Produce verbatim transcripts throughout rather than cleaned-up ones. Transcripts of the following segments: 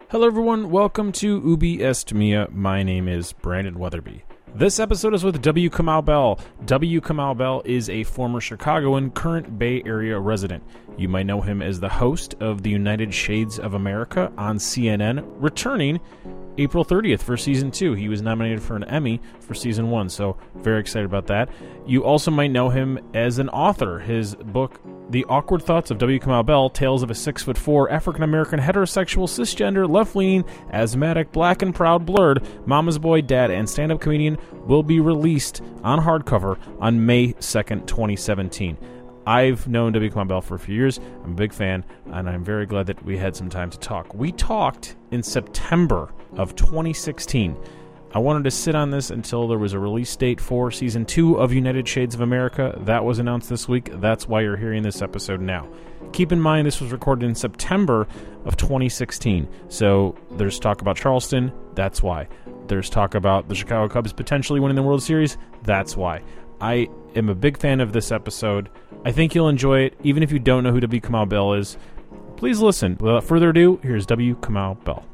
Hello everyone, welcome to Ubi Est Mia. My name is Brandon Weatherby. This episode is with W. Kamau Bell. W. Kamau Bell is a former Chicagoan, current Bay Area resident. You might know him as the host of the United Shades of America on C N N, returning April thirtieth for Season two. He was nominated for an Emmy for Season one, so very excited about that. You also might know him as an author. His book, The Awkward Thoughts of W. Kamau Bell, Tales of a Six Foot Four African-American Heterosexual Cisgender Left-Leaning Asthmatic Black and Proud Blurred Mama's Boy Dad and Stand-Up Comedian, will be released on hardcover on May second, twenty seventeen. I've known W. Kamau Bell for a few years. I'm a big fan, and I'm very glad that we had some time to talk. We talked in September of twenty sixteen. I wanted to sit on this until there was a release date for Season two of United Shades of America. That was announced this week. That's why you're hearing this episode now. Keep in mind this was recorded in September of twenty sixteen. So there's talk about Charleston. That's why. There's talk about the Chicago Cubs potentially winning the World Series. That's why. I am a big fan of this episode. I think you'll enjoy it, even if you don't know who W. Kamau Bell is. Please listen. Without further ado, here's W. Kamau Bell.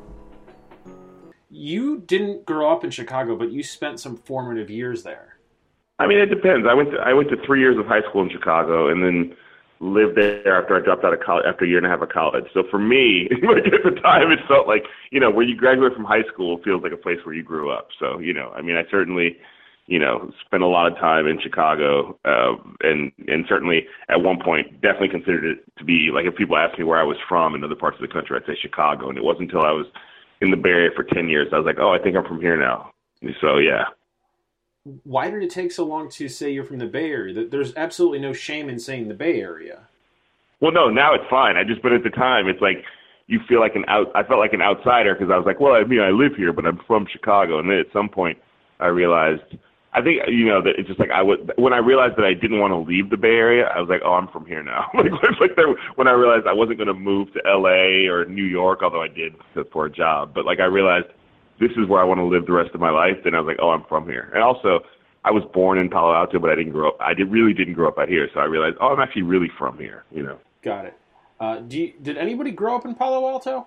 You didn't grow up in Chicago, but you spent some formative years there. I mean, it depends. I went to I went to three years of high school in Chicago, and then lived there after I dropped out of college, after a year and a half of college. So for me, like at the time, it felt like, you know, when you graduate from high school, it feels like a place where you grew up. So, you know, I mean, I certainly, you know, spent a lot of time in Chicago, uh, and and certainly at one point definitely considered it to be, like, if people asked me where I was from in other parts of the country, I'd say Chicago. And it wasn't until I was in the Bay Area for ten years, I was like, oh, I think I'm from here now. So, yeah. Why did it take so long to say you're from the Bay Area? There's absolutely no shame in saying the Bay Area. Well, no, now it's fine. I just, but at the time, it's like you feel like an out. I felt like an outsider because I was like, well, I mean, I live here, but I'm from Chicago. And then at some point, I realized, I think, you know, that it's just like I would, when I realized that I didn't want to leave the Bay Area, I was like, oh, I'm from here now. like, it's like there, when I realized I wasn't going to move to L A or New York, although I did for a job, but like I realized this is where I want to live the rest of my life. Then I was like, oh, I'm from here. And also, I was born in Palo Alto, but I didn't grow up. I did really didn't grow up out here, so I realized, oh, I'm actually really from here. You know. Got it. Uh, do you, did anybody grow up in Palo Alto?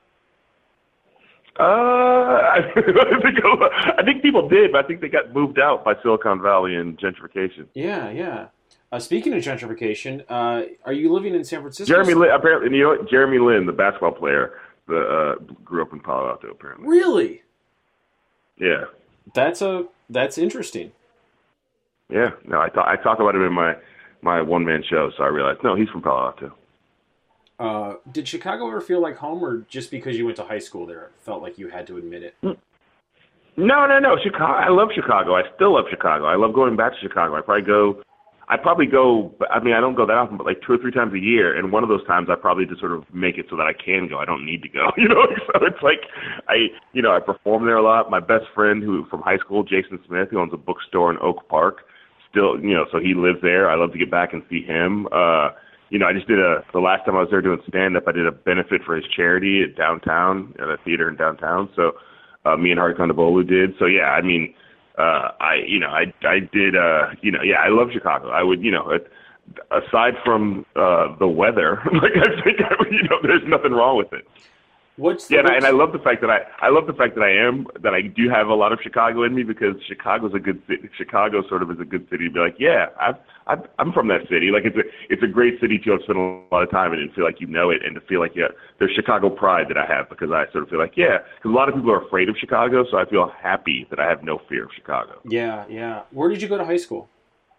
Uh, I think I think people did, but I think they got moved out by Silicon Valley and gentrification. Yeah, yeah. Uh, speaking of gentrification, uh, are you living in San Francisco? Jeremy Lin, apparently, you know what? Jeremy Lin, the basketball player, the uh, grew up in Palo Alto, apparently. Really? Yeah. That's a that's interesting. Yeah, no, I talk I talk about him in my, my one man show, so I realized no, he's from Palo Alto. Uh, did Chicago ever feel like home, or just because you went to high school there, it felt like you had to admit it? No, no, no. Chicago. I love Chicago. I still love Chicago. I love going back to Chicago. I probably go. I probably go. I mean, I don't go that often, but like two or three times a year. And one of those times, I probably just sort of make it so that I can go. I don't need to go. You know, so it's like I, you know, I perform there a lot. My best friend, who from high school, Jason Smith, who owns a bookstore in Oak Park, still, you know, so he lives there. I love to get back and see him. Uh, You know, I just did a, the last time I was there doing stand-up, I did a benefit for his charity at downtown, at a theater in downtown. So uh, me and Hari Kondabolu did. So, yeah, I mean, uh, I, you know, I, I did, uh, you know, yeah, I love Chicago. I would, you know, it, aside from uh, the weather, like I think, I, you know, there's nothing wrong with it. What's the yeah, and I, and I love the fact that I, I love the fact that I am, that I do have a lot of Chicago in me, because Chicago's a good city. Chicago sort of is a good city to be like, yeah, I've, I've, I'm from that city. Like it's a, it's a great city to have spent a lot of time in and feel like you know it, and to feel like, yeah, there's Chicago pride that I have, because I sort of feel like, yeah, because a lot of people are afraid of Chicago, so I feel happy that I have no fear of Chicago. Yeah, yeah. Where did you go to high school?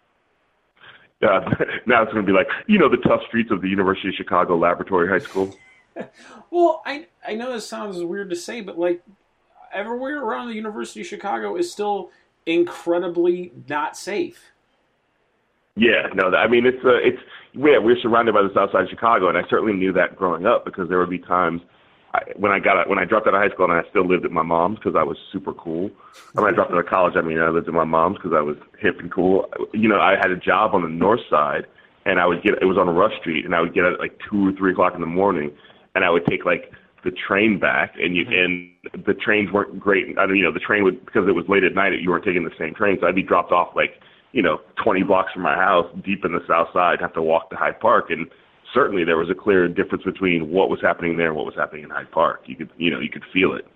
Uh, now it's going to be like, you know, the tough streets of the University of Chicago Laboratory High School. Well, I I know this sounds weird to say, but like everywhere around the University of Chicago is still incredibly not safe. Yeah, no, I mean it's uh, it's yeah, we're surrounded by the South Side of Chicago, and I certainly knew that growing up, because there would be times I, when I got when I dropped out of high school and I still lived at my mom's because I was super cool. And when I dropped out of college, I mean I lived at my mom's because I was hip and cool. You know, I had a job on the north side, and I would get it was on Rush Street, and I would get it at like two or three o'clock in the morning. And I would take like the train back, and you and the trains weren't great. I mean, you know, the train would, because it was late at night, you weren't taking the same train, so I'd be dropped off like, you know, twenty blocks from my house, deep in the South Side, have to walk to Hyde Park, and certainly there was a clear difference between what was happening there and what was happening in Hyde Park. You could, you know, you could feel it.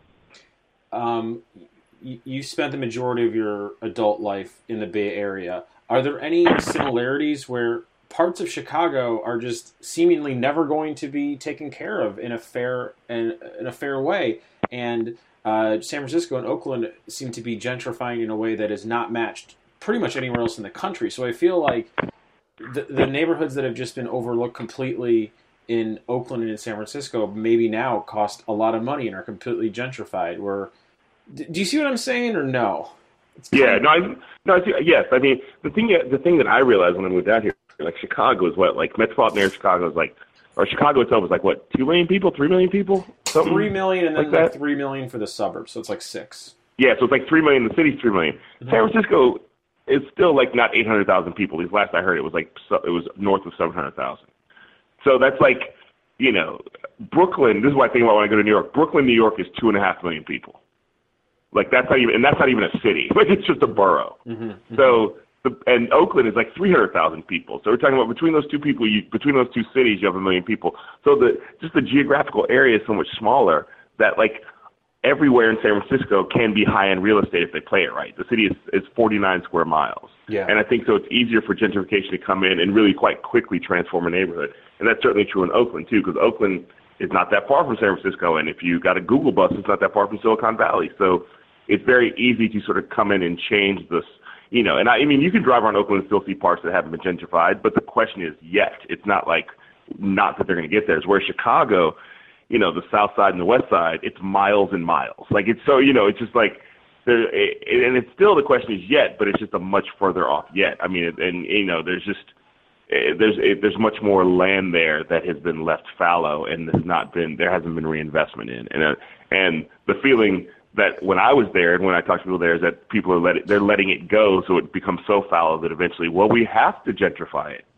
Um, you, you spent the majority of your adult life in the Bay Area. Are there any similarities where parts of Chicago are just seemingly never going to be taken care of in a fair and in a fair way, and uh, San Francisco and Oakland seem to be gentrifying in a way that is not matched pretty much anywhere else in the country? So I feel like the, the neighborhoods that have just been overlooked completely in Oakland and in San Francisco maybe now cost a lot of money and are completely gentrified. Where, do you see what I'm saying, or no? Yeah, no, I, no, I see, yes. I mean, the thing, the thing that I realized when I moved out here, like Chicago is what, like metropolitan area of Chicago is like, or Chicago itself is like what, two million people, three million people, something three million, and then like like three million for the suburbs, so it's like six. Yeah, so it's like three million. The city's three million. Mm-hmm. San Francisco is still like not eight hundred thousand people. At least last I heard, it was like it was north of seven hundred thousand. So that's like, you know, Brooklyn. This is what I think about when I go to New York. Brooklyn, New York is two and a half million people. Like that's not even, and that's not even a city. Like it's just a borough. Mm-hmm, mm-hmm. So, the, and Oakland is like three hundred thousand people. So we're talking about between those two people, you, between those two cities, you have a million people. So the just the geographical area is so much smaller that like everywhere in San Francisco can be high-end real estate if they play it right. The city is, is forty-nine square miles. Yeah. And I think so it's easier for gentrification to come in and really quite quickly transform a neighborhood. And that's certainly true in Oakland too, because Oakland is not that far from San Francisco. And if you got a Google bus, it's not that far from Silicon Valley. So it's very easy to sort of come in and change this, you know, and I, I mean, you can drive around Oakland and still see parts that haven't been gentrified, but the question is yet. It's not like, not that they're going to get there. It's where Chicago, you know, the south side and the west side, it's miles and miles. Like it's so, you know, it's just like, there, it, and it's still, the question is yet, but it's just a much further off yet. I mean, and, you know, there's just, there's there's much more land there that has been left fallow and has not been, there hasn't been reinvestment in. And, uh, and the feeling that when I was there and when I talk to people there is that people are letting, they're letting it go so it becomes so fallow that eventually, well, we have to gentrify it.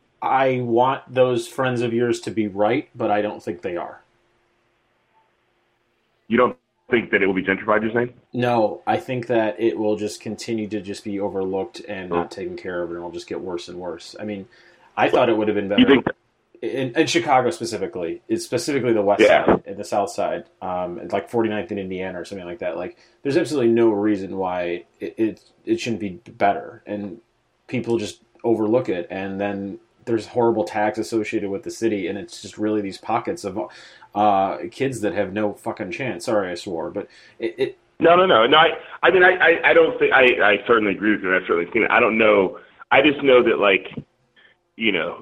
I want those friends of yours to be right, but I don't think they are. You don't think that it will be gentrified, you're saying? No, I think that it will just continue to just be overlooked and not taken care of, and it'll just get worse and worse. I mean, I well, thought it would have been better. You think that- In, in Chicago specifically, it's specifically the west yeah. side and the south side, um, like forty-ninth in Indiana or something like that. Like, there's absolutely no reason why it, it it shouldn't be better, and people just overlook it. And then there's horrible tax associated with the city, and it's just really these pockets of uh, kids that have no fucking chance. Sorry, I swore, but it. it no, no, no, no. I, I mean, I, I, I don't think I, I certainly agree with you. I've certainly seen it. I don't know. I just know that, like, you know,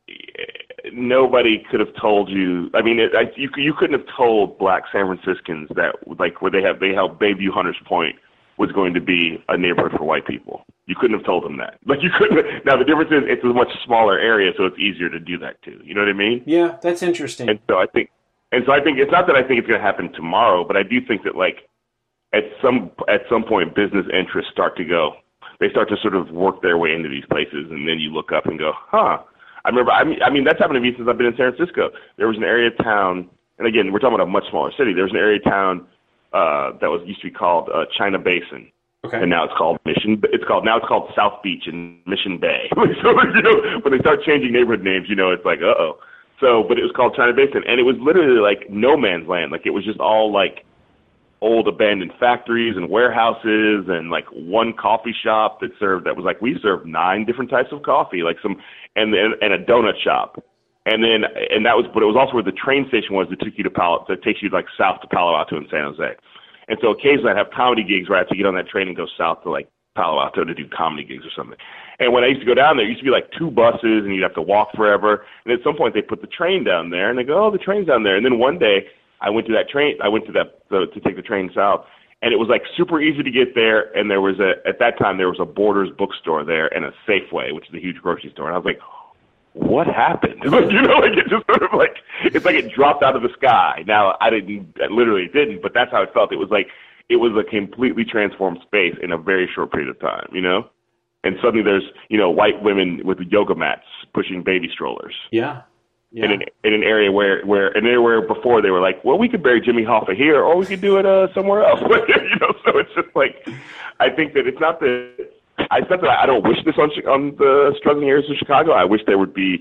nobody could have told you. I mean, it, I, you you couldn't have told Black San Franciscans that, like, where they have they held Bayview Hunters Point was going to be a neighborhood for white people. You couldn't have told them that. Like, you couldn't. Now the difference is it's a much smaller area, so it's easier to do that too. You know what I mean? Yeah, that's interesting. And so I think, and so I think it's not that I think it's going to happen tomorrow, but I do think that, like, at some at some point, business interests start to go. They start to sort of work their way into these places, and then you look up and go, huh. I remember, I mean, I mean, that's happened to me since I've been in San Francisco. There was an area of town, and again, we're talking about a much smaller city. There was an area of town uh, that was used to be called uh, China Basin, okay. And now it's called Mission. It's called now it's called South Beach and Mission Bay. So, you know, when they start changing neighborhood names, you know, it's like, uh oh. So, but it was called China Basin, and it was literally like no man's land. Like, it was just all like old abandoned factories and warehouses and like one coffee shop that served, that was like, we served nine different types of coffee, like some, and and, and a donut shop. And then, and that was, but it was also where the train station was that took you to Palo, that takes you like south to Palo Alto and San Jose. And so occasionally I'd have comedy gigs where I had to get on that train and go south to like Palo Alto to do comedy gigs or something. And when I used to go down there, it used to be like two buses and you'd have to walk forever. And at some point they put the train down there and they go, oh, the train's down there. And then one day I went to that train, I went to that, the, to take the train south, and it was like super easy to get there. And there was a, at that time there was a Borders bookstore there and a Safeway, which is a huge grocery store. And I was like, what happened? You know, like it just sort of like, it's like it dropped out of the sky. Now I didn't, I literally didn't, but that's how it felt. It was like, it was a completely transformed space in a very short period of time, you know? And suddenly there's, you know, white women with yoga mats pushing baby strollers. Yeah. Yeah. In an in an area where where an area where before they were like, well, we could bury Jimmy Hoffa here, or we could do it uh, somewhere else. You know, so it's just like, I think that it's not that I it's not that I don't wish this on on the struggling areas of Chicago. I wish there would be,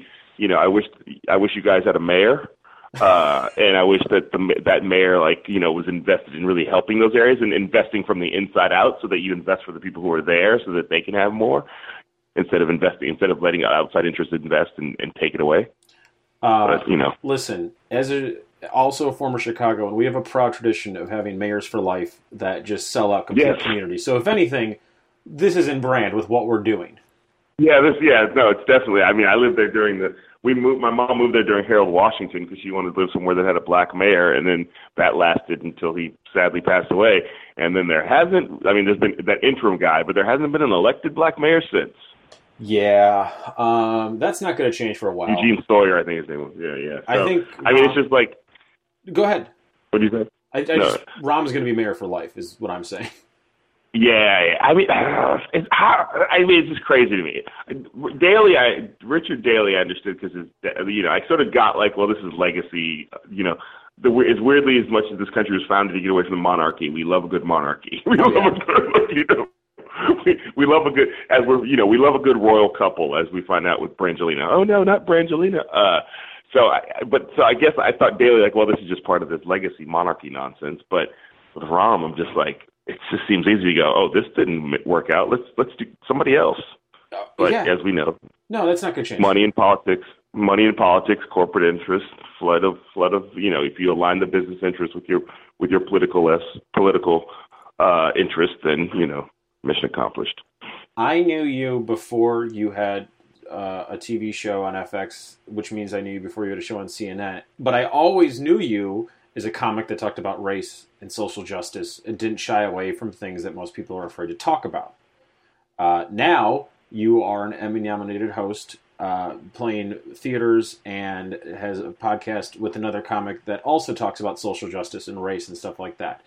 you know, I wish I wish you guys had a mayor. Uh, and I wish that the, that mayor, like, you know, was invested in really helping those areas and investing from the inside out, so that you invest for the people who are there so that they can have more, instead of investing, instead of letting outside interests invest and, and take it away. Uh, but, you know, listen, as a also a former Chicagoan, we have a proud tradition of having mayors for life that just sell out complete yes. communities. So if anything, this is in brand with what we're doing. Yeah, this, yeah, no, it's definitely. I mean, I lived there during the. We moved. My mom moved there during Harold Washington because she wanted to live somewhere that had a black mayor, and then that lasted until he sadly passed away. And then there hasn't. I mean, there's been that interim guy, but there hasn't been an elected black mayor since. Yeah, um, that's not going to change for a while. Eugene Sawyer, I think his name was. Yeah, yeah. So, I think. I mean, um, it's just like. Go ahead. What do you say? I, I no. just, Rahm's going to be mayor for life, is what I'm saying. Yeah, I mean, it's I mean, it's just crazy to me. Daley, I Richard Daley, I understood because you know I sort of got like, well, this is legacy. You know, the as weirdly as much as this country was founded to get away from the monarchy, we love a good monarchy. We oh, love yeah. a good, you know, we, we love a good as we're you know we love a good royal couple, as we find out with Brangelina. Oh no, not Brangelina. Uh, so, I, but so I guess I thought Daley like, well, this is just part of this legacy monarchy nonsense. But with Rahm, I'm just like. It just seems easy to go, oh, this didn't work out. Let's let's do somebody else. Uh, but yeah. as we know, no, that's not going to change. Money in politics, money in politics, corporate interest, flood of flood of you know. If you align the business interest with your with your political less political uh, interest, then you know, mission accomplished. I knew you before you had uh, a T V show on F X, which means I knew you before you had a show on C N N. But I always knew you as a comic that talked about race and social justice and didn't shy away from things that most people are afraid to talk about. Uh, now, you are an Emmy-nominated host uh, playing theaters and has a podcast with another comic that also talks about social justice and race and stuff like that.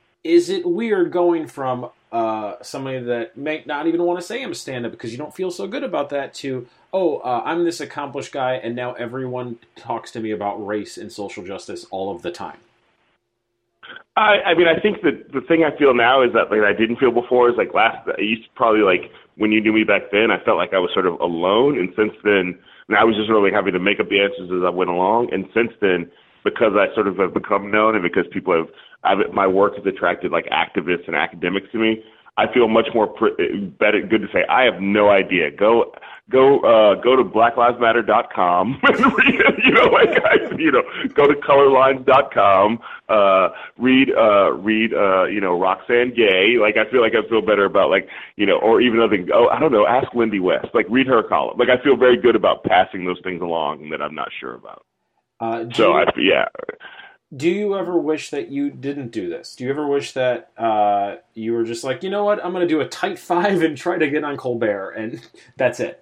Is it weird going from uh, somebody that may not even want to say I'm a stand-up because you don't feel so good about that to, oh, uh, I'm this accomplished guy and now everyone talks to me about race and social justice all of the time? I, I mean, I think that the thing I feel now is that like I didn't feel before is like last. I used to probably like when you knew me back then, I felt like I was sort of alone, and since then, and I was just really having to make up the answers as I went along. And since then, because I sort of have become known, and because people have, I've, my work has attracted like activists and academics to me, I feel much more pr- better. Good to say, I have no idea. Go. Go uh, go to black lives matter dot com and read, you know, like I, you know, go to color lines dot com, uh, read uh, read uh, you know, Roxane Gay. Like I feel like I feel better about like, you know, or even other things. Oh, I don't know, ask Lindy West. Like read her column. Like I feel very good about passing those things along that I'm not sure about. Uh, so you, I yeah. Do you ever wish that you didn't do this? Do you ever wish that uh, you were just like, you know what, I'm going to do a tight five and try to get on Colbert and that's it?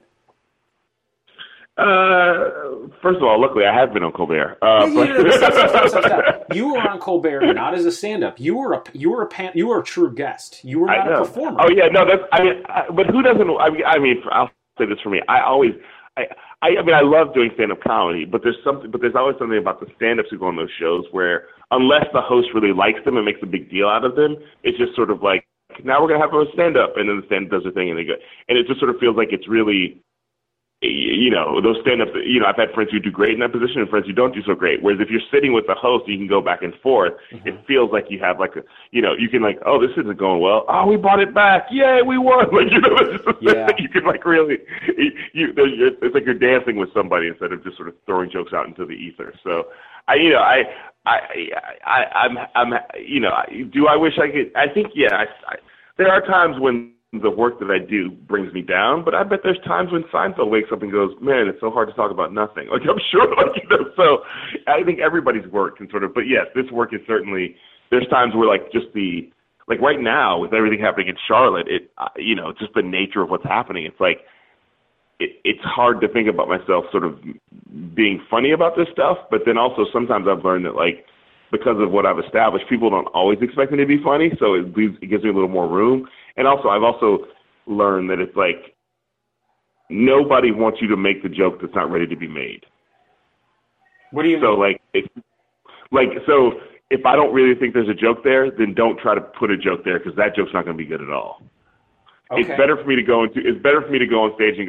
Uh, first of all, luckily I have been on Colbert. Uh, yeah, yeah, yeah, stop, stop, stop, stop, stop. You were on Colbert not as a stand-up. You were a you were a pan, you were a true guest. You were not a performer. Oh yeah, no, that's I mean, I, but who doesn't? I mean, I mean, I'll say this for me. I always, I, I, I mean, I love doing stand-up comedy, but there's something, but there's always something about the stand-ups who go on those shows where unless the host really likes them and makes a big deal out of them, it's just sort of like now we're gonna have a stand-up, and then the stand does their thing and they go, and it just sort of feels like it's really. You know, those stand-ups, you know, I've had friends who do great in that position and friends who don't do so great. Whereas if you're sitting with the host, you can go back and forth. Mm-hmm. It feels like you have like a, you know, you can like, oh, this isn't going well. Oh, we brought it back. Yay, we won. Like, you know, it's just yeah. you can like really, you, it's like you're dancing with somebody instead of just sort of throwing jokes out into the ether. So, I, you know, I, I, I, I'm, I'm, you know, do I wish I could? I think, yeah, I, I, there are times when the work that I do brings me down, but I bet there's times when Seinfeld wakes up and goes, man, it's so hard to talk about nothing. Like, I'm sure, like, you know, so I think everybody's work can sort of, but yes, this work is certainly, there's times where, like, just the, like, right now, with everything happening in Charlotte, it, uh, you know, just the nature of what's happening, it's like, it, it's hard to think about myself sort of being funny about this stuff, but then also sometimes I've learned that, like, because of what I've established, people don't always expect me to be funny, so it, leaves, it gives me a little more room. And also, I've also learned that it's like nobody wants you to make the joke that's not ready to be made. What do you so, mean? So, like, it's, like, so if I don't really think there's a joke there, then don't try to put a joke there because that joke's not going to be good at all. Okay. It's better for me to go into. It's better for me to go on stage and go,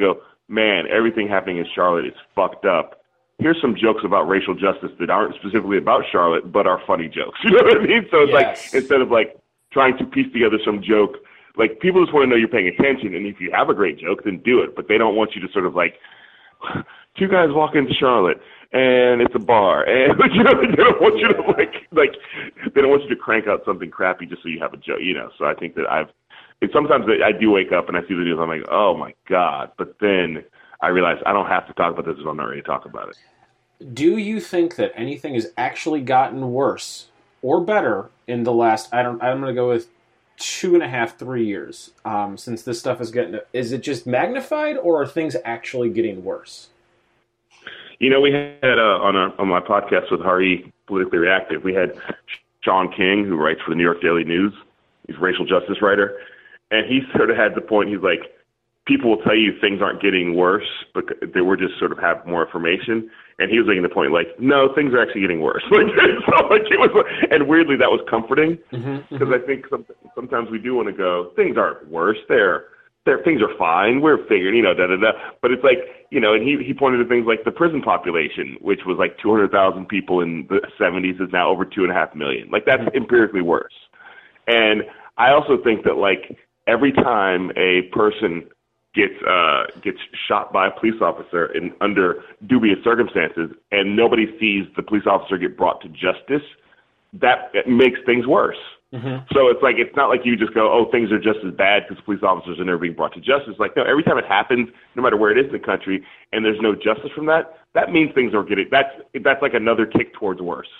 man, everything happening in Charlotte is fucked up. Here's some jokes about racial justice that aren't specifically about Charlotte, but are funny jokes. You know what I mean? So it's Yes. like, instead of like trying to piece together some joke, like people just want to know you're paying attention, and if you have a great joke, then do it. But they don't want you to sort of like, two guys walk into Charlotte, and it's a bar, and you know, they don't want you to like, like, they don't want you to crank out something crappy just so you have a joke, you know. So I think that I've, it, sometimes I do wake up and I see the news, I'm like, oh my God, but then I realize I don't have to talk about this if I'm not ready to talk about it. Do you think that anything has actually gotten worse or better in the last, I don't, I'm going to go with two and a half, three years um, since this stuff is getting, is it just magnified or are things actually getting worse? You know, we had uh, on our, on my podcast with Hari, Politically Reactive, we had Sean King, who writes for the New York Daily News. He's a racial justice writer. And he sort of had the point, he's like, people will tell you things aren't getting worse, but they were just sort of have more information. And he was making the point, like, no, things are actually getting worse. Like, so, like, it was, and weirdly, that was comforting, because mm-hmm, mm-hmm. I think some, sometimes we do want to go, things aren't worse. They're, they're, things are fine. We're figuring, you know, da da da. But it's like, you know, and he he pointed to things like the prison population, which was like two hundred thousand people in the seventies, is now over two and a half million. Like, that's empirically worse. And I also think that, like, every time a person gets uh, gets shot by a police officer in under dubious circumstances, and nobody sees the police officer get brought to justice, that makes things worse. Mm-hmm. So it's like, it's not like you just go, oh, things are just as bad because police officers are never being brought to justice. Like, no, every time it happens, no matter where it is in the country, and there's no justice from that, that means things are getting, that's that's like another tick towards worse.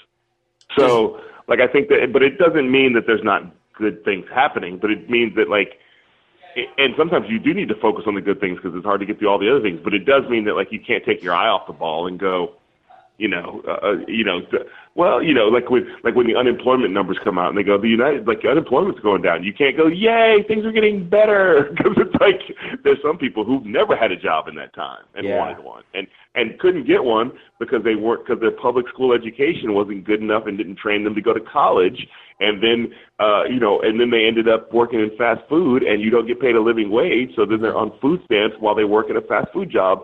So, like, I think that, but it doesn't mean that there's not good things happening, but it means that, like, and sometimes you do need to focus on the good things because it's hard to get through all the other things. But it does mean that, like, you can't take your eye off the ball and go, you know, uh, you know, well, you know, like when like when the unemployment numbers come out and they go, the United, like, unemployment's going down. You can't go, yay, things are getting better, because it's like there's some people who've never had a job in that time and yeah. wanted one and and couldn't get one because they weren't because their public school education wasn't good enough and didn't train them to go to college. And then, uh, you know, and then they ended up working in fast food, and you don't get paid a living wage, so then they're on food stamps while they work in a fast food job.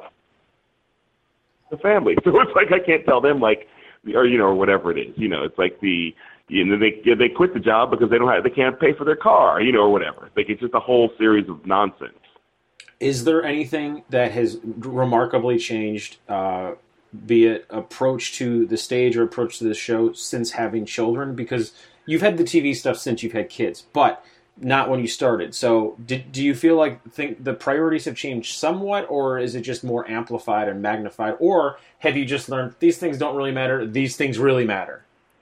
The family, so it's like I can't tell them, like, or you know, or whatever it is, you know, it's like the, you know, they they quit the job because they don't have, they can't pay for their car, you know, or whatever. Like, it's just a whole series of nonsense. Is there anything that has remarkably changed, uh, be it approach to the stage or approach to the show, since having children? Because you've had the T V stuff since you've had kids, but not when you started. So did, do you feel like think the priorities have changed somewhat, or is it just more amplified and magnified? Or have you just learned these things don't really matter, these things really matter?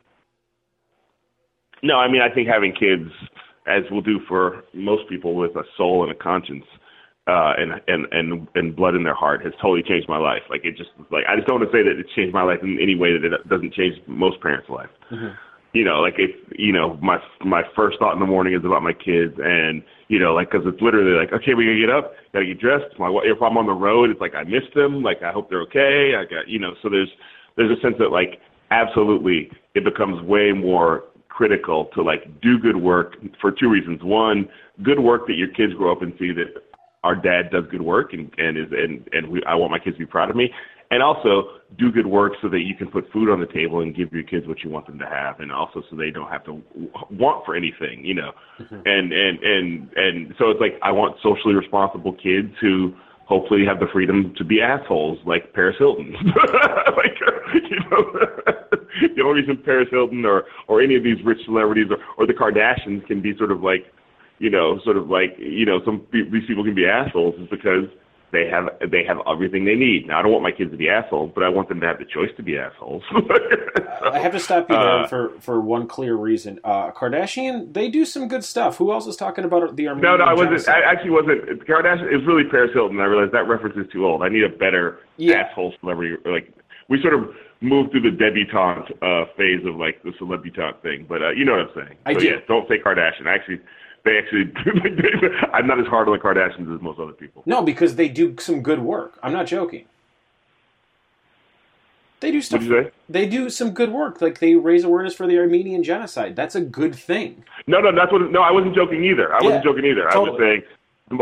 No, I mean, I think having kids, as we'll do for most people with a soul and a conscience, uh, and, and, and, and blood in their heart, has totally changed my life. Like, it just, like, I just don't want to say that it's changed my life in any way that it doesn't change most parents' life. Mm-hmm. You know, like, it's, you know, my my first thought in the morning is about my kids, and, you know, like, because it's literally like, okay, we gotta get up, gotta get dressed. My, if I'm on the road, it's like I miss them, like, I hope they're okay. I got, you know, so there's there's a sense that, like, absolutely, it becomes way more critical to, like, do good work for two reasons. One, good work that your kids grow up and see that our dad does good work, and and is and and we, I want my kids to be proud of me. And also do good work so that you can put food on the table and give your kids what you want them to have, and also so they don't have to want for anything, you know. Mm-hmm. And, and and and so it's like, I want socially responsible kids who hopefully have the freedom to be assholes, like Paris Hilton. Like, you know, the only reason Paris Hilton or or any of these rich celebrities or, or the Kardashians can be sort of like, you know, sort of like, you know, some these people can be assholes is because They have they have everything they need. Now, I don't want my kids to be assholes, but I want them to have the choice to be assholes. So, I have to stop you there uh, for, for one clear reason. Uh, Kardashian, they do some good stuff. Who else is talking about the Armenian No, no, I wasn't. genocide? I actually wasn't. Kardashian, it was really Paris Hilton. I realized that reference is too old. I need a better Yeah. asshole celebrity. Like, we sort of moved through the debutante uh, phase of, like, the celebutante thing. But uh, you know what I'm saying. I so, do. Yeah, don't say Kardashian. Actually, They actually, I'm not as hard on the Kardashians as most other people. No, because they do some good work. I'm not joking. They do stuff. What did you say? They do some good work. Like, they raise awareness for the Armenian genocide. That's a good thing. No, no, that's what. No, I wasn't joking either. I Yeah, wasn't joking either. totally. I was just saying.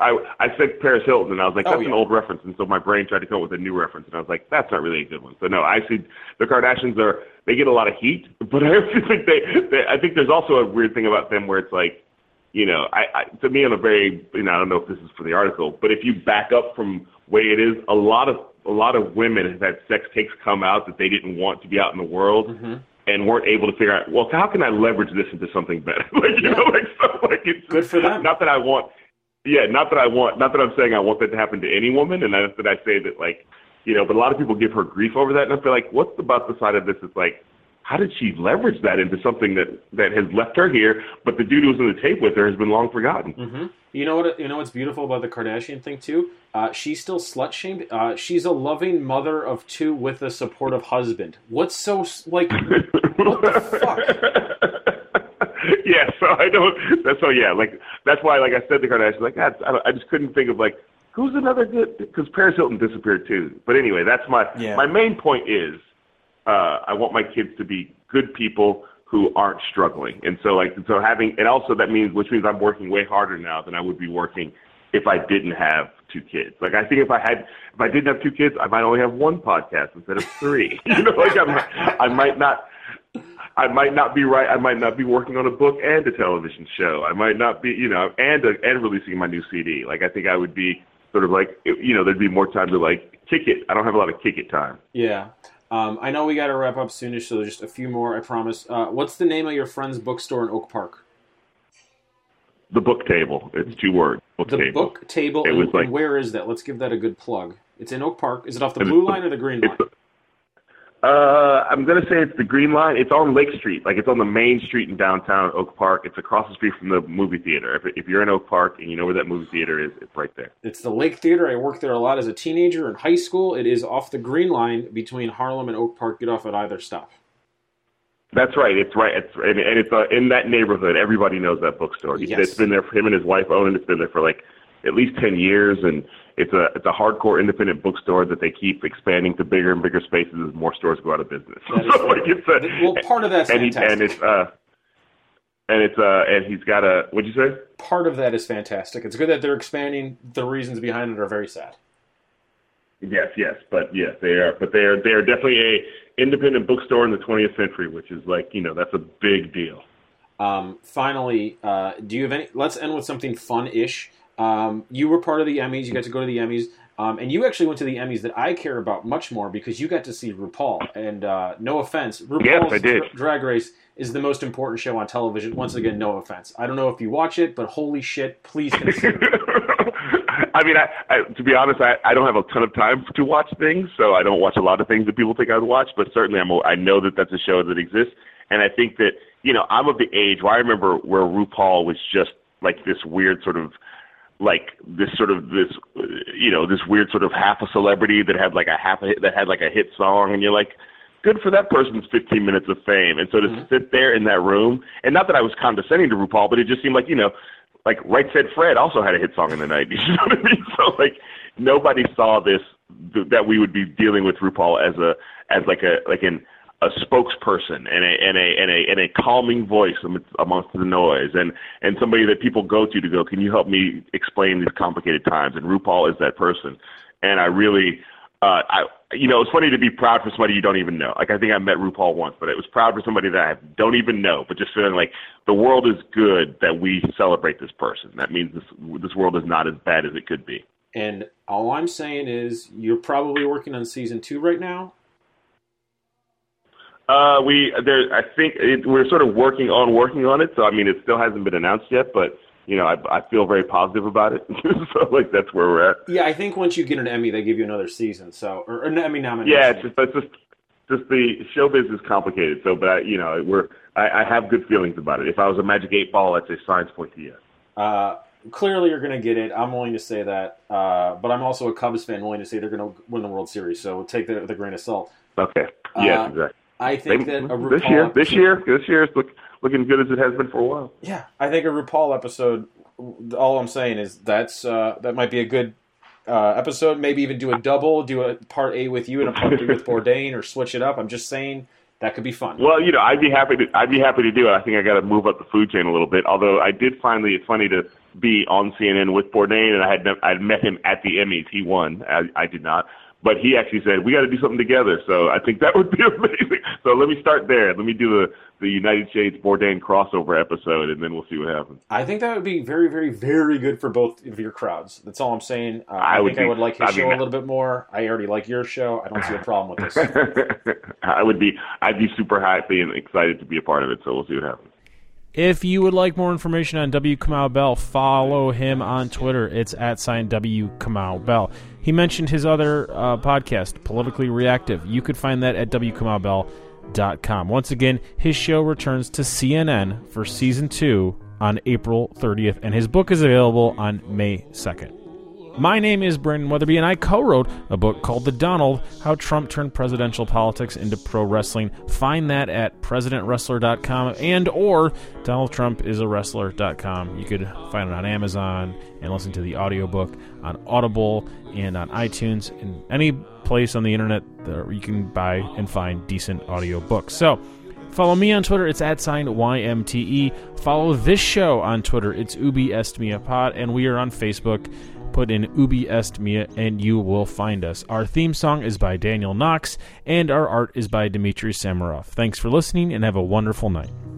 I I said Paris Hilton, and I was like, that's Oh, yeah. an old reference, and so my brain tried to come up with a new reference, and I was like, that's not really a good one. So no, I see the Kardashians are they get a lot of heat, but I actually think they, they I think there's also a weird thing about them where it's like, you know, I, I to me on a very you know I don't know if this is for the article, but if you back up from way it is, a lot of a lot of women have had sex tapes come out that they didn't want to be out in the world. Mm-hmm. And weren't able to figure out, well, how can I leverage this into something better? like, you yeah. know, like, so, like, it's good for them. Not that I want, yeah, not that I want, not that I'm saying I want that to happen to any woman, and not that I say that, like, you know, but a lot of people give her grief over that, and I feel like, what's about the side of this? It's like, how did she leverage that into something that, that has left her here, but the dude who was in the tape with her has been long forgotten? Mm-hmm. You know what? You know what's beautiful about the Kardashian thing too? Uh, she's still slut shamed. Uh, she's a loving mother of two with a supportive husband. What's so like? What the fuck? Yeah, so I don't. That's so yeah, like that's why, like I said, the Kardashians, like I, I, I just couldn't think of like who's another good because Paris Hilton disappeared too. But anyway, that's my yeah. my main point is uh, I want my kids to be good people who aren't struggling. And so like, so having, and also that means, which means I'm working way harder now than I would be working if I didn't have two kids. Like, I think if I had, if I didn't have two kids, I might only have one podcast instead of three. You know, like I might, I might not, I might not be right. I might not be working on a book and a television show. I might not be, you know, and, a, and releasing my new C D. Like, I think I would be sort of like, you know, there'd be more time to like kick it. I don't have a lot of kick it time. Yeah. Um, I know we got to wrap up soonish, so just a few more, I promise. Uh, what's the name of your friend's bookstore in Oak Park? The Book Table. It's two words. Book the Table. Book Table. It and, was like, and where is that? Let's give that a good plug. It's in Oak Park. Is it off the blue line or the green line? Uh, I'm going to say it's the green line. It's on Lake Street. Like, it's on the main street in downtown Oak Park. It's across the street from the movie theater. If, if you're in Oak Park and you know where that movie theater is, it's right there. It's the Lake Theater. I worked there a lot as a teenager in high school. It is off the green line between Harlem and Oak Park. Get off at either stop. That's right. It's right. It's and, and it's uh, in that neighborhood. Everybody knows that bookstore. Yes. It's been there for him and his wife own it. It's been there for like at least ten years, and it's a it's a hardcore independent bookstore that they keep expanding to bigger and bigger spaces as more stores go out of business. So, like, it's a, well, part of that's and fantastic. He, and it's uh and it's uh and he's got a what'd you say? Part of that is fantastic. It's good that they're expanding. The reasons behind it are very sad. Yes, yes, but yes, they are. But they are they are definitely a independent bookstore in the twentieth century, which is like, you know, that's a big deal. Um, finally, uh, do you have any? Let's end with something fun-ish. Um, you were part of the Emmys. You got to go to the Emmys, um, and you actually went to the Emmys that I care about much more because you got to see RuPaul. And uh, no offense, RuPaul's yes, I did. Dra- Drag Race is the most important show on television. Once again, no offense. I don't know if you watch it, but holy shit, please consider it. I mean, I, I, to be honest, I, I don't have a ton of time to watch things, so I don't watch a lot of things that people think I would watch. But certainly, I'm, I know that that's a show that exists, and I think that, you know, I'm of the age where I remember where RuPaul was just like this weird sort of, like this sort of this, you know, this weird sort of half a celebrity that had like a half a hit, that had like a hit song, and you're like, good for that person's fifteen minutes of fame. And so to mm-hmm. sit there in that room, and not that I was condescending to RuPaul, but it just seemed like, you know, like Right Said Fred also had a hit song in the nineties. You know what I mean? So like nobody saw this, th- that we would be dealing with RuPaul as a, as like a, like an, a spokesperson and a, and a, and a, and a calming voice amongst the noise, and, and somebody that people go to to go, can you help me explain these complicated times? And RuPaul is that person. And I really, uh, I, you know, it's funny to be proud for somebody you don't even know. Like, I think I met RuPaul once, but it was proud for somebody that I don't even know, but just feeling like the world is good that we celebrate this person. That means this, this world is not as bad as it could be. And all I'm saying is you're probably working on season two right now. Uh, we there. I think it, we're sort of working on working on it. So I mean, it still hasn't been announced yet, but you know, I, I feel very positive about it. So like that's where we're at. Yeah, I think once you get an Emmy, they give you another season. So or an Emmy nomination. Yeah, it's just, it's just just the showbiz is complicated. So, but I, you know, we're I, I have good feelings about it. If I was a Magic Eight Ball, I'd say signs point to yes. Uh, clearly, you're going to get it. I'm willing to say that, uh, but I'm also a Cubs fan, willing to say they're going to win the World Series. So take that with a grain of salt. Okay. Yes, uh, exactly. I think Maybe, that a RuPaul this year, this year, this year is look, looking good as it has been for a while. Yeah, I think a RuPaul episode. All I'm saying is that's uh, that might be a good uh, episode. Maybe even do a double, do a part A with you and a part B with Bourdain, or switch it up. I'm just saying That could be fun. Well, you know, I'd be happy to. I'd be happy to do it. I think I got to move up the food chain a little bit. Although I did finally, it's funny to be on C N N with Bourdain, and I had I'd met him at the Emmys. He won. I, I did not. But he actually said, we got to do something together. So I think that would be amazing. So let me start there. Let me do the, the United Shades Bourdain crossover episode, and then we'll see what happens. I think that would be very, very, very good for both of your crowds. That's all I'm saying. Uh, I, I think be, I would like his I show mean, a little bit more. I already like your show. I don't see a problem with this. I would be, I'd be super happy and excited to be a part of it, so we'll see what happens. If you would like more information on W. Kamau Bell, follow him on Twitter. It's at sign W. Kamau Bell. He mentioned his other uh, podcast, Politically Reactive. You could find that at W Kamau Bell dot com. Once again, his show returns to C N N for season two on April thirtieth, and his book is available on May second. My name is Brandon Weatherby, and I co-wrote a book called The Donald, How Trump Turned Presidential Politics into Pro Wrestling. Find that at president wrestler dot com and or donald trump is a wrestler dot com. You could find it on Amazon and listen to the audiobook on Audible and on iTunes and any place on the internet that you can buy and find decent audio books. So, follow me on Twitter. It's at sign Y M T E. Follow this show on Twitter. It's Ubi Est Mia Pod, and we are on Facebook. Put in Ubi Est Mia, and you will find us. Our theme song is by Daniel Knox, and our art is by Dmitry Samarov. Thanks for listening, and have a wonderful night.